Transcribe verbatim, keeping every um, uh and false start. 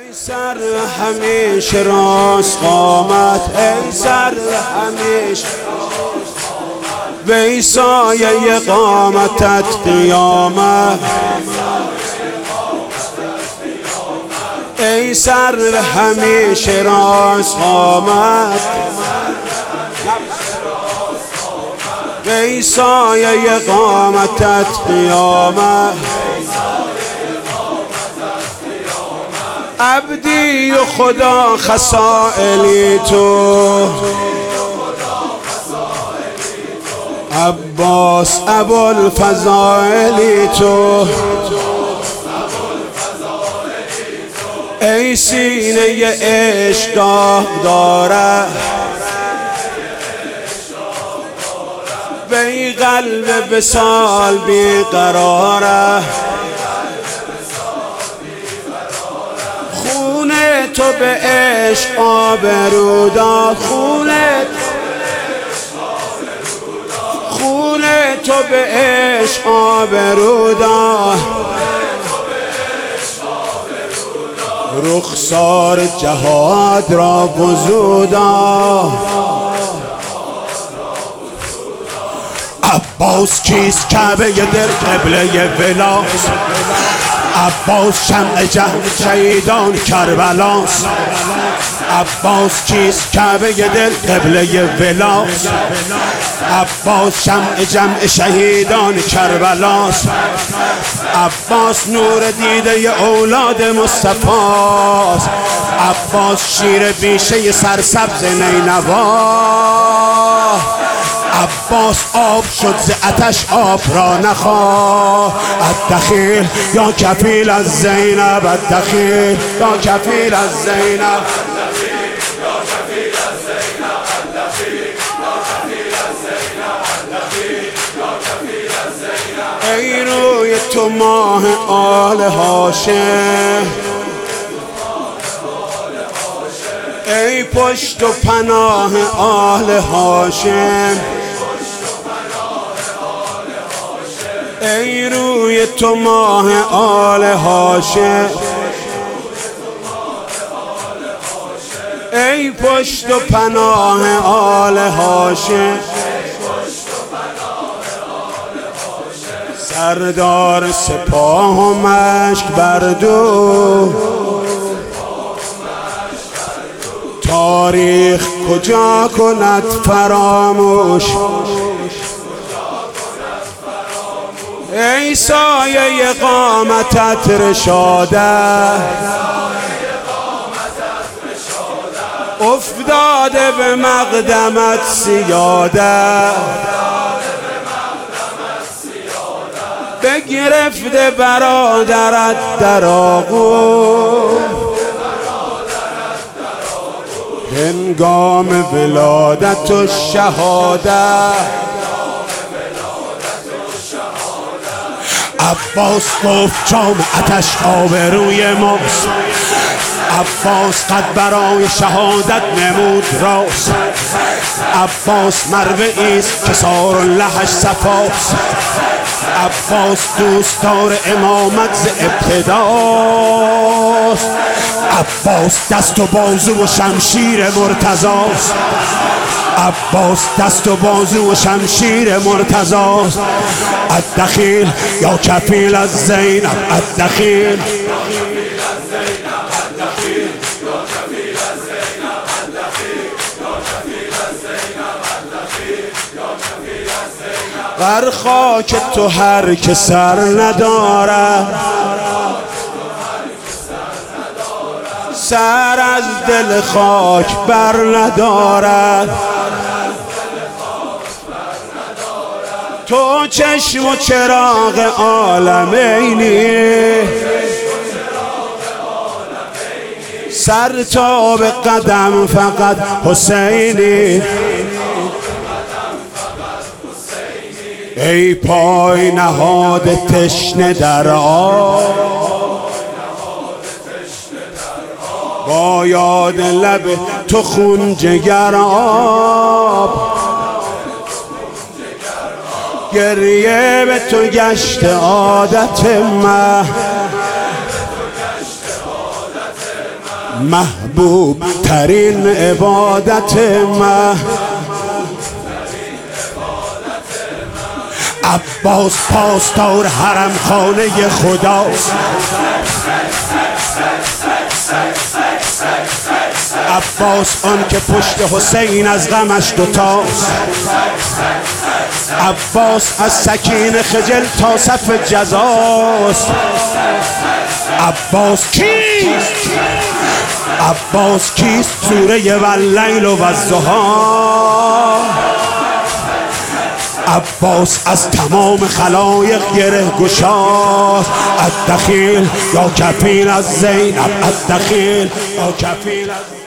ای سر همیشه راست قامت، ای سر همیشه وی سایه قامتت قیامت، ای سر همیشه راست قامت وی سایه قامتت قیامت. عبدی و خدا خصائلی تو، عباس ابوالفضائلی تو، ای سینه عشق داره وی قلب وصال بیقراره، خون تو به عشق آبرو داد، خون خون تو به عشق آبرو داد، رخسار جهاد را بزودا. عباس کیست کعبه دل قبله ولاست، عباس شمع جهل شهیدان کربلاست، عباس کیست کعبه دل قبله ولاست، عباس شمع جمع شهیدان کربلاست، عباس نور دیده اولاد مصطفاست، عباس شیر بیشه سرسبز نینوا، عباس آب شد ز آتش آب را نخواه، الدخیل یا کفیل از زینب، الدخیل یا کفیل از زینب، ای روی تو ماه آل هاشم، ای پشت و پناه آل هاشم، ای روی تو ماه آل هاشم، ای پشت و پناه آل هاشم، سردار سپاه و مشک بردو، تاریخ کجا کند فراموش، ای سایه قامتت رشاده، افتاده به مقدمت سیاده، بگرفته برادرت در آغوش، هنگام ولادت و شهادت. عباس گفت جام آتش آبروی ماست، عباس قد برای شهادت نمود راست، عباس مروه ایست که سار لحش صفاست، عباس دوستدار امامت ز ابتداست، عباس دست و بازو و شمشیر مرتضاست، عباس دست و بازو و شمشیر مرتضاست، الدخیل یا کفیل از زینب، الدخیل بر خاک تو هر که سر ندارد، سر از دل خاک بر ندارد، تو چشم و چراغ عالمینی، سر تا به قدم فقط حسینی، ای پای نهاد تشنه در آب، با یاد لب تو خون جگر آب، گریه به تو گشت عادت من، محبوب ترین عبادت من عباس پاسدار حرم خانه خداست عباس آن که پشت حسین از غمش دوتاست عباس از سکین خجل تا صف جزاست عباس کیست؟ عباس کیست؟ سوره واللیل و الضحی عباس از تمام خلایق گره گشاست الدخیل یا کفیل از زینب الدخیل یا کفیل از